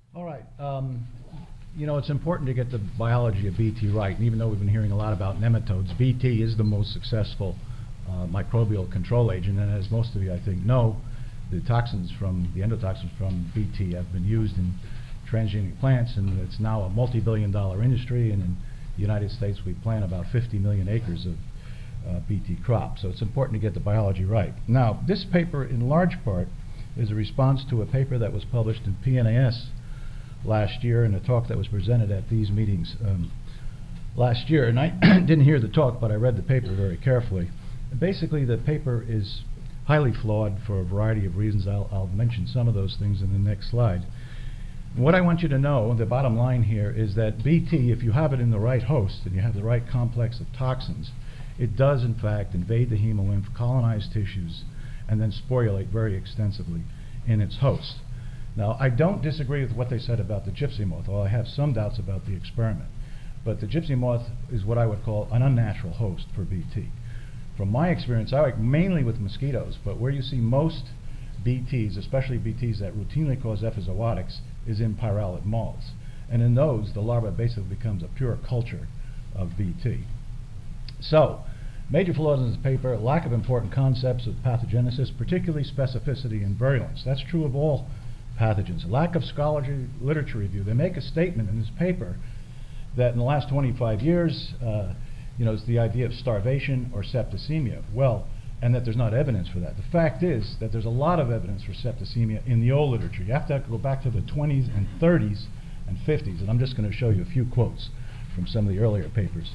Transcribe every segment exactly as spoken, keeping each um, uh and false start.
All right. Um, you know, it's important to get the biology of B T right. And even though we've been hearing a lot about nematodes, B T is the most successful uh, microbial control agent. And as most of you, I think, know, the toxins from, the endotoxins from B T have been used in transgenic plants, and it's now a multi-billion dollar industry. And in the United States, we plant about fifty million acres of uh, B T crops. So it's important to get the biology right. Now, this paper, in large part, is a response to a paper that was published in P N A S last year and a talk that was presented at these meetings um, last year. And I didn't hear the talk, but I read the paper very carefully. And basically, the paper is highly flawed for a variety of reasons. I'll, I'll mention some of those things in the next slide. And what I want you to know, the bottom line here, is that B T, if you have it in the right host and you have the right complex of toxins, it does in fact invade the hemolymph, colonize tissues, and then sporulate very extensively in its host. Now, I don't disagree with what they said about the gypsy moth, although I have some doubts about the experiment. But the gypsy moth is what I would call an unnatural host for B T. From my experience, I work mainly with mosquitoes, but where you see most B Ts, especially B Ts that routinely cause epizootics, is in pyralid moths. And in those, the larva basically becomes a pure culture of B T. So, major flaws in this paper: lack of important concepts of pathogenesis, particularly specificity and virulence. That's true of all pathogens. Lack of scholarly literature review. They make a statement in this paper that in the last twenty-five years, uh, you know, it's the idea of starvation or septicemia. Well, and that there's not evidence for that. The fact is that there's a lot of evidence for septicemia in the old literature. You have to go back to the twenties and thirties and fifties, and I'm just going to show you a few quotes from some of the earlier papers.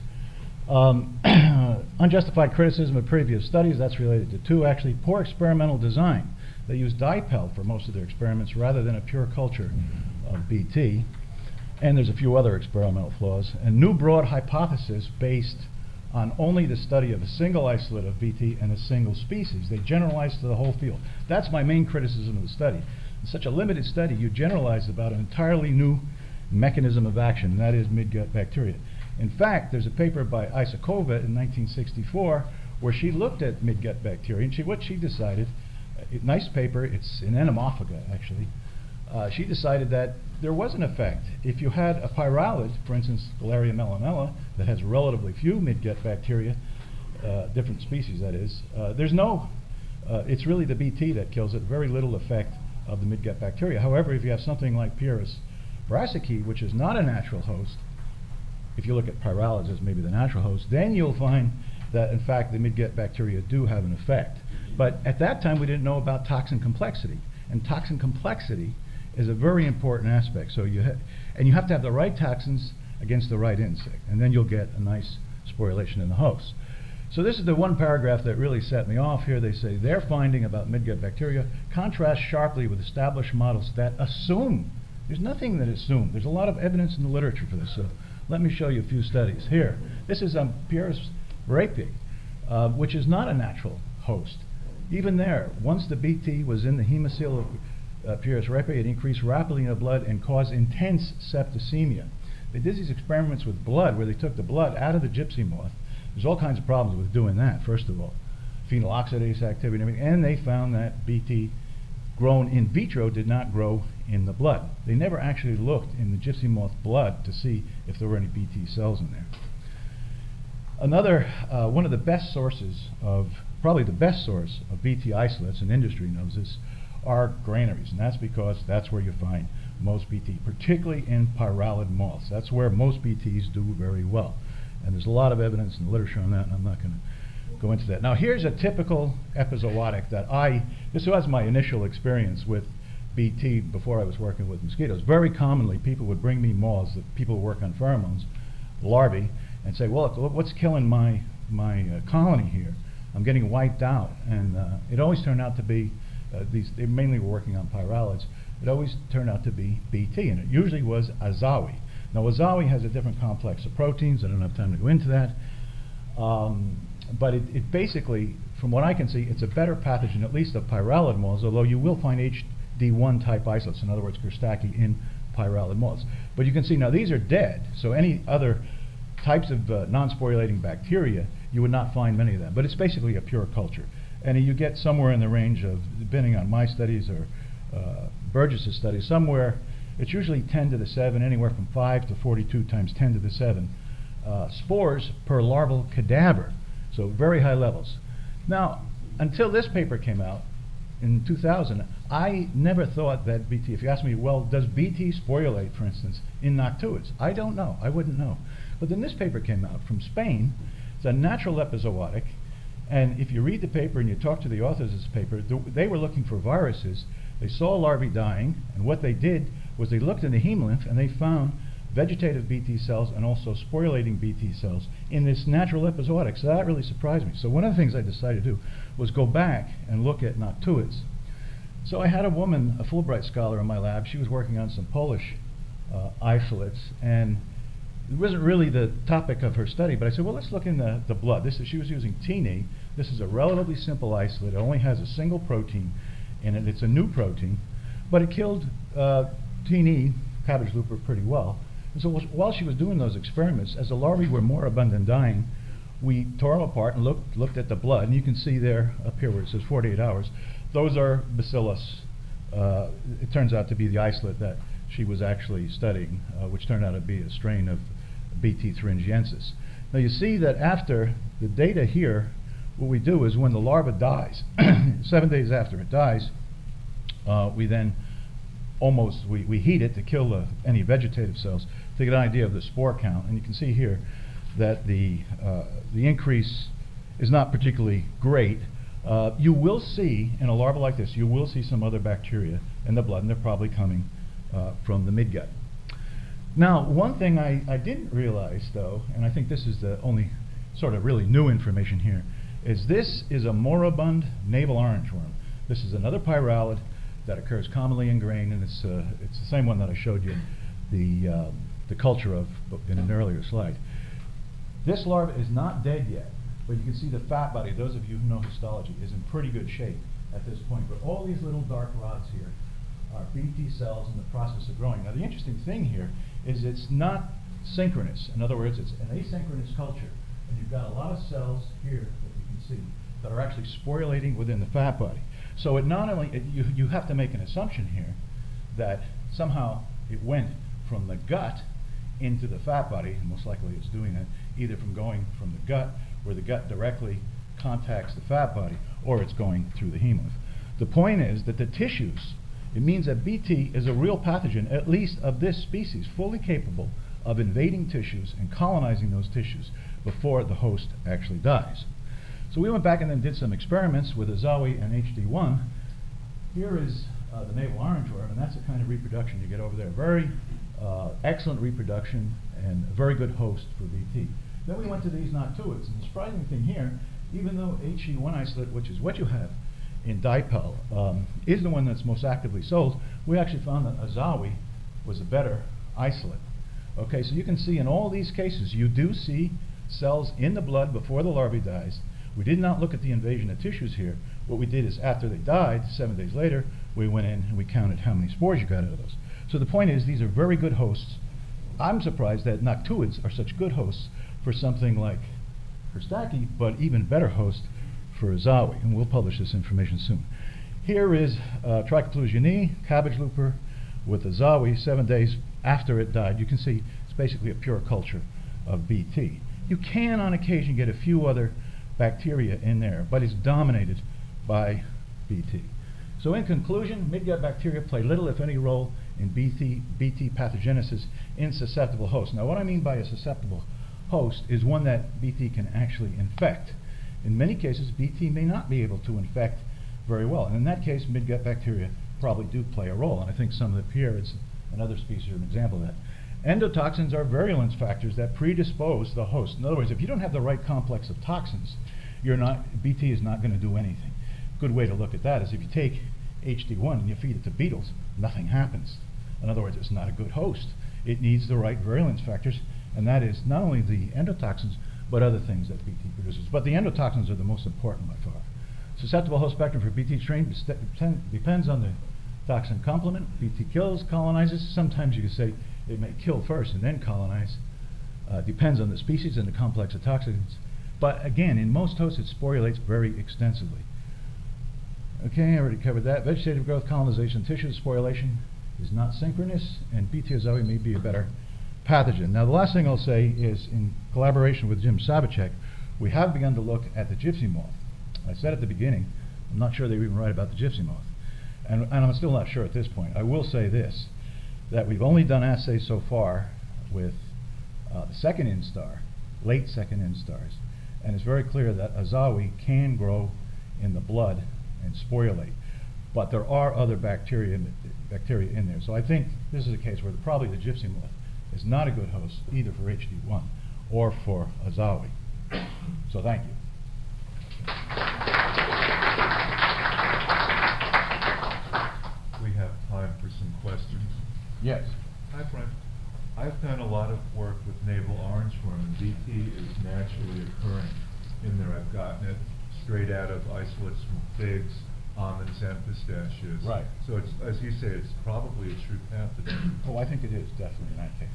Um, unjustified criticism of previous studies, that's related to two, actually. Poor experimental design. They use dipel for most of their experiments rather than a pure culture of B T. And there's a few other experimental flaws. And new broad hypothesis based on only the study of a single isolate of B T and a single species. They generalize to the whole field. That's my main criticism of the study. In such a limited study, you generalize about an entirely new mechanism of action, and that is midgut bacteria. In fact, there's a paper by Isakova in nineteen sixty-four where she looked at midgut bacteria, and she, what she decided, uh, nice paper, it's in Entomophaga actually, uh, she decided that there was an effect. If you had a pyralid, for instance, Galeria melamella, that has relatively few midgut bacteria, uh, different species that is, uh, there's no, uh, it's really the B T that kills it, very little effect of the midgut bacteria. However, if you have something like Pieris brassicae, which is not a natural host, if you look at pyralids as maybe the natural host, then you'll find that in fact the midgut bacteria do have an effect. But at that time we didn't know about toxin complexity, and toxin complexity is a very important aspect. So you ha and you have to have the right toxins against the right insect, and then you'll get a nice sporulation in the host. So this is the one paragraph that really set me off here. They say their finding about midgut bacteria contrasts sharply with established models that assume. There's nothing that assume. There's a lot of evidence in the literature for this. So let me show you a few studies. Here, this is um, Pieris rapeae, uh, which is not a natural host. Even there, once the B T was in the hemocoel of uh, Pieris rapeae, it increased rapidly in the blood and caused intense septicemia. They did these experiments with blood where they took the blood out of the gypsy moth. There's all kinds of problems with doing that, first of all. Phenyl oxidase activity and everything, and they found that B T grown in vitro did not grow in the blood. They never actually looked in the gypsy moth blood to see if there were any B T cells in there. Another, uh, one of the best sources of, probably the best source of B T isolates, and industry knows this, are granaries, and that's because that's where you find most B T, particularly in pyralid moths. That's where most B Ts do very well. And there's a lot of evidence in the literature on that, and I'm not going to go into that. Now here's a typical epizootic that I, this was my initial experience with B T before I was working with mosquitoes. Very commonly people would bring me moths that people who work on pheromones, larvae, and say, well, look, what's killing my, my uh, colony here? I'm getting wiped out. And uh, it always turned out to be, uh, these, they mainly were working on pyralids, it always turned out to be B T, and it usually was Azawi. Now Azawi has a different complex of proteins, I don't have time to go into that. Um, But it, it basically, from what I can see, it's a better pathogen, at least of pyralid moths, although you will find H D one type isolates, in other words, Kerstaki, in pyralid moths. But you can see now these are dead, so any other types of uh, non-sporulating bacteria, you would not find many of them. But it's basically a pure culture. And you get somewhere in the range of, depending on my studies or uh, Burgess's studies, somewhere it's usually ten to the seven, anywhere from five to forty-two times ten to the seven uh, spores per larval cadaver. So very high levels. Now, until this paper came out in two thousand, I never thought that B T, if you ask me, well, does B T sporulate, for instance, in noctuids? I don't know. I wouldn't know. But then this paper came out from Spain. It's a natural epizootic. And if you read the paper and you talk to the authors of this paper, th they were looking for viruses. They saw larvae dying, and what they did was they looked in the hemolymph and they found vegetative B T cells and also sporulating B T cells in this natural epizootic. So that really surprised me. So one of the things I decided to do was go back and look at noctuids. So I had a woman, a Fulbright scholar in my lab. She was working on some Polish uh, isolates, and it wasn't really the topic of her study, but I said, well, let's look in the, the blood. This is, she was using T N E. This is a relatively simple isolate. It only has a single protein in it. It's a new protein, but it killed uh, T N E, cabbage looper, pretty well. And so while she was doing those experiments, as the larvae were moribund and dying, we tore them apart and looked, looked at the blood. And you can see there, up here where it says forty-eight hours, those are Bacillus. Uh, it turns out to be the isolate that she was actually studying, uh, which turned out to be a strain of B T thuringiensis. Now you see that after the data here, what we do is when the larva dies, seven days after it dies, uh, we then almost, we, we heat it to kill the, any vegetative cells to get an idea of the spore count. And you can see here that the, uh, the increase is not particularly great. Uh, you will see, in a larva like this, you will see some other bacteria in the blood, and they're probably coming uh, from the midgut. Now, one thing I, I didn't realize, though, and I think this is the only sort of really new information here, is this is a moribund navel orange worm. This is another pyralid that occurs commonly in grain, and it's, uh, it's the same one that I showed you the, uh, the culture of in an earlier slide. This larva is not dead yet, but you can see the fat body, those of you who know histology, is in pretty good shape at this point. But all these little dark rods here are B T cells in the process of growing. Now the interesting thing here is it's not synchronous. In other words, it's an asynchronous culture. And you've got a lot of cells here that you can see that are actually sporulating within the fat body. So it not only, it, you, you have to make an assumption here that somehow it went from the gut into the fat body, and most likely it's doing that either from going from the gut, where the gut directly contacts the fat body, or it's going through the hemolymph. The point is that the tissues, it means that B T is a real pathogen, at least of this species, fully capable of invading tissues and colonizing those tissues before the host actually dies. So we went back and then did some experiments with Azawi and H D one. Here is uh, the navel orange worm, and that's the kind of reproduction you get over there. Very uh, excellent reproduction and a very good host for B T. Then we went to these noctuids, and the surprising thing here, even though H D one isolate, which is what you have in Dipel, um, is the one that's most actively sold, we actually found that Azawi was a better isolate. Okay, so you can see in all these cases, you do see cells in the blood before the larvae dies. We did not look at the invasion of tissues here. What we did is after they died, seven days later, we went in and we counted how many spores you got out of those. So the point is, these are very good hosts. I'm surprised that noctuids are such good hosts for something like Herstaki, but even better host for Azawi, and we'll publish this information soon. Here is uh, Trichoplus juni, cabbage looper, with Azawi seven days after it died. You can see it's basically a pure culture of B T. You can on occasion get a few other bacteria in there, but it's dominated by B T. So in conclusion, midgut bacteria play little if any role in B T, B T pathogenesis in susceptible hosts. Now what I mean by a susceptible host is one that B T can actually infect. In many cases, B T may not be able to infect very well, and in that case, midgut bacteria probably do play a role, and I think some of the Pieris and other species are an example of that. Endotoxins are virulence factors that predispose the host. In other words, if you don't have the right complex of toxins, you're not, B T is not going to do anything. Good way to look at that is if you take H D one and you feed it to beetles, nothing happens. In other words, it's not a good host. It needs the right virulence factors, and that is not only the endotoxins, but other things that B T produces. But the endotoxins are the most important by far. Susceptible host spectrum for B T strain depends on the toxin complement. B T kills, colonizes. Sometimes you can say it may kill first and then colonize. Uh, depends on the species and the complex of toxins. But again, in most hosts, it sporulates very extensively. Okay, I already covered that. Vegetative growth, colonization, tissue sporulation. is not synchronous, and B T azoe may be a better pathogen. Now, the last thing I'll say is, in collaboration with Jim Sabacek, we have begun to look at the gypsy moth. I said at the beginning, I'm not sure they were even right about the gypsy moth, and, and I'm still not sure at this point. I will say this, that we've only done assays so far with uh, the second instar, late second instars, and it's very clear that azoe can grow in the blood and sporulate, but there are other bacteria in, the, bacteria in there. So I think this is a case where the, probably the gypsy moth is not a good host either for H D one or for azoe. So thank you. We have time for some questions. Yes. Hi, Frank. I've done a lot of work with navel orangeworm, and B T is naturally occurring in there. I've gotten it straight out of isolates from figs, almonds, and pistachios. Right. So it's, as you say, it's probably a true pathogen. Oh, I think it is, definitely, in that case.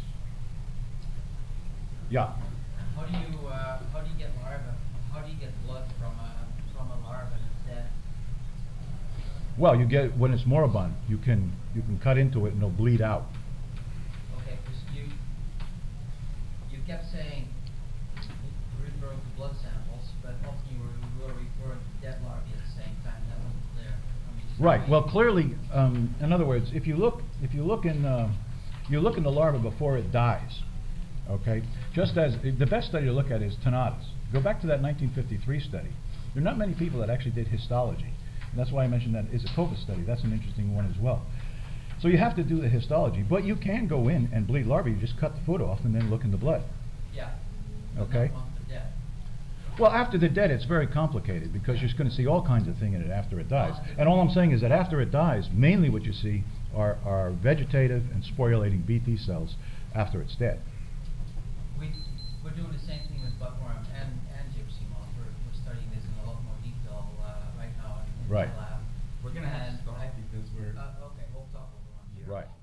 Yeah. How do you uh, how do you get larvae? How do you get blood from a from a larva that's dead? Well, you get, when it's moribund, you can you can cut into it and it'll bleed out. Okay, because you you kept saying you're referring to blood samples, but often you were, you were referring to dead larvae at the same time. That wasn't clear. I mean, just Right. the way Well, you- clearly, um, in other words, if you look if you look in uh, you look in the larva before it dies, okay. Just as the best study to look at is Tenatus. Go back to that nineteen fifty-three study. There are not many people that actually did histology. And that's why I mentioned that Isopova study. That's an interesting one as well. So you have to do the histology, but you can go in and bleed larvae. You just cut the foot off and then look in the blood. Yeah. but Okay. not once they're dead. Well, after they're dead, it's very complicated because you're going to see all kinds of thing in it after it dies. Well, And all I'm saying is that after it dies, mainly what you see are, are vegetative and sporulating B T cells after it's dead. We we're doing the same thing with buttworm and and gypsy moth. We're, we're studying this in a lot more detail uh, right now in, in Right. the lab. We're gonna have And to stop I- because we're Uh, okay, we'll talk over one here. Right.